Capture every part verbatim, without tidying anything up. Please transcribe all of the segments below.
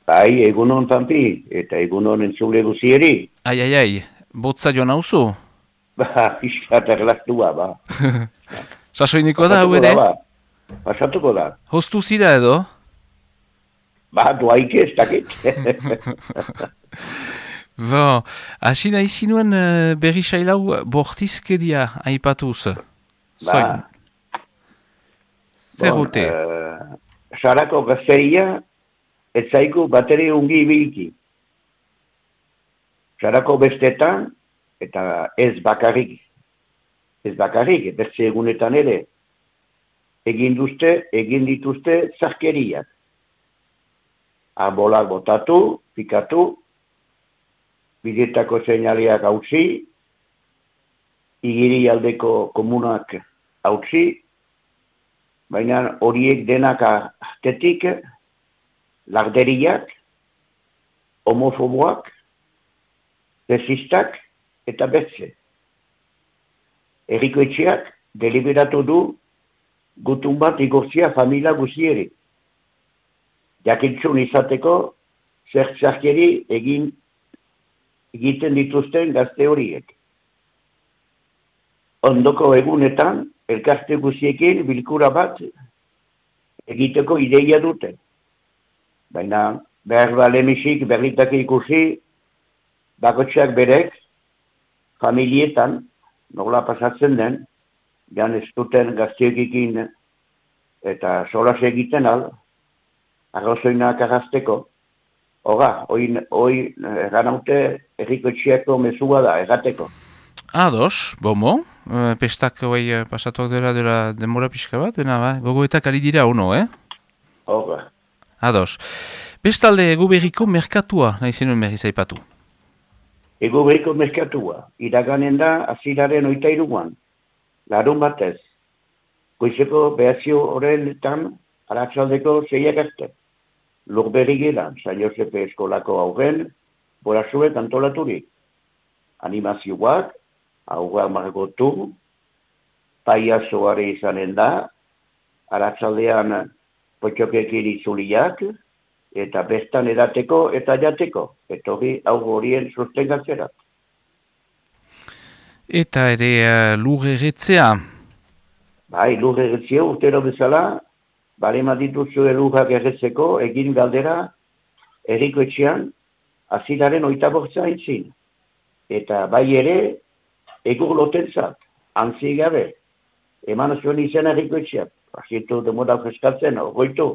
Bai, egunon Pampi, eta egunon entzule guzieri. Ai, ai, ai, botza joan hauzu? Ba, pixkat erlastua, ba. Sasoiniko da, hau Pasatuko ere? da, ba. Pasatuko da. Hostu zira edo? Ba, doaike ez dakit. Bo, hasi nahi zinuen uh, berri sailau bortizkeria aipatuz. Ba. Zer Bon, ote? uh, sarako gazteria, ez zaiku bateri ungi ibilki. Sarako bestetan, eta ez bakarrik. Ez bakarrik, beste egunetan ere. Egin duzte, egin dituzte zarkeriak. Arbolak botatu, pikatu, bidetako seinaleak hautsi, igiri aldeko komunak hautsi, baina horiek denak artetik, larderiak, homofoboak, bezistak eta betze. Herriko etxeak deliberatu du gutun bat igortzia familia guzieri. Jakintzun izateko zer zarkeri egin egiten dituzten gazte horiek. Ondoko egunetan, elkarte guziekin bilkura bat egiteko ideia dute. Baina behar da lemisik berritak ikusi, bakotxeak berek, familietan, nola pasatzen den, jan ez duten gazteekikin eta solas egiten al, arrozoinak arrasteko. Hoga, hoi eranaute erriko etxeako mesua da, errateko. Ados, bomo, uh, pestak hoi pasatuak dela dela denbora pixka bat, bena ba, gogoetak ari dira ono, eh? Hoga. Ados. Bestalde egu berriko merkatua nahi zenuen berriz aipatu. Ego berriko merkatua, iraganen da azilaren oita iruan, larun batez. Goizeko behazio horretan, aratzaldeko zeiak arte. Lurberri gelan, San Josepe eskolako aurren, borasuek antolaturik. Animazioak, aurra margotu, paiazoare izanen da, aratzaldean potxokekin itzuliak, eta bertan edateko eta jateko, etorri aurro horien sustengatzerat. Eta ere uh, lur erretzea. Bai, lur erretzea urtero bezala, balema dituzue lurrak erretzeko, egin galdera, herriko etxean, azilaren oita bortza entzin. Eta bai ere, egur lotentzat, antzi gabe, eman zuen izan herriko etxean. Azitu demora freskatzen, orgoitu.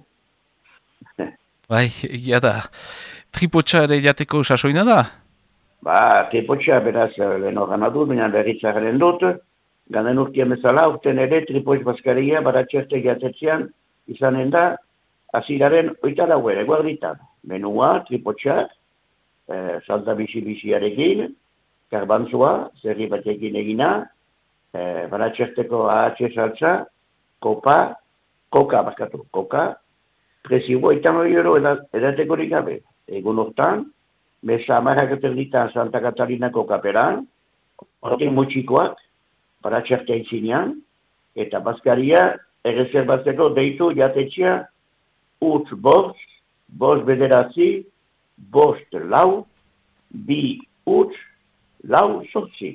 Bai, egia da. Tripotxa ere jateko sasoina da? Ba, tripotxa beraz lehen horan adu, baina berritzaren dut, ganden urtien bezala, urten ere tripotx bazkaria baratxerte jatetzean izanen da, azilaren oita dauere, guarditan. Menua, tripotxak, eh, salta bizi-biziarekin, karbantzua, zerri batekin egina, eh, baratxerteko ahatxe saltza, kopa, koka, bazkatu, koka, prezioa oita noi euro edatekorik gabe. Egun hortan, mesa amarrak eterditan Santa Katalinako kaperan, horrekin mutxikoak, baratxertea itzinean, eta bazkaria erreserbatzeko deitu jatetxea utz bost, bost bederatzi, bost lau, bi utz, lau sortzi.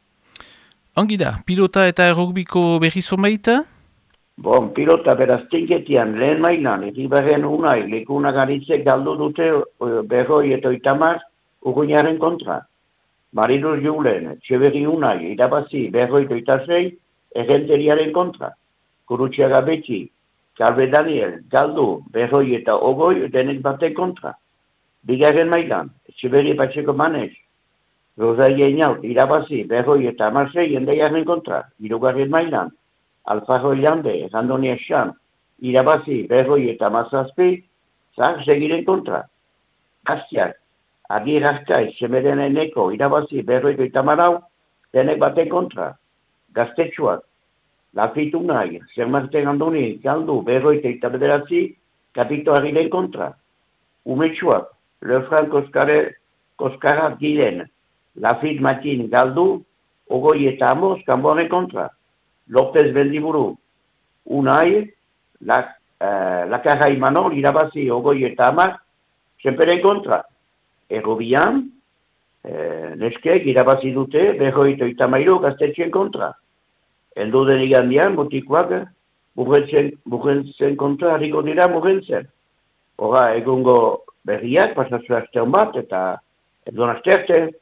Ongi da, pilota eta errogbiko berri zonbaita? Bon, pilota beraz tinketian lehen mailan, egibarren unai, lekunak aritzek galdu dute berroi eta oitamar urguinaren kontra. Marinus Julen, Txeberri unai, irabazi berroi eta oitasei, errenteriaren kontra. Kurutxiaga Betxi, Kalbe Daniel, galdu berroi eta ogoi denek baten kontra. Bigarren mailan, Txeberri Patxeko Manez, Rosai Einaut, irabazi berroi eta amasei endaiaren kontra. Hirugarren mailan, Alfaro Llande, Randoni Esan, irabazi berroi eta mazazpi, zar segiren kontra. Gaztiak, Agir Azkai, Semeren Eneko, irabazi berroi eta marau, denek baten kontra. Gaztetxuak, Lafitu nahi, Zermarte Randoni, galdu berroi eta bederatzi, kapito agiren kontra. Umetxuak, Lefran Koskare, Koskara Gilen, Lafit Matin, galdu, ogoi eta amos, kanboaren kontra. López Bendiburu, Unai, Lakarra Imanol, irabazi ogoi eta hamar, senperen kontra. Errobian, eh, neskek irabazi dute berroi eta itamairu gaztetxen kontra. Eldu den igandian, mutikoak mugentzen kontra hariko dira mugentzen. Hora, egungo berriak, pasazio astean bat, eta egon asterte,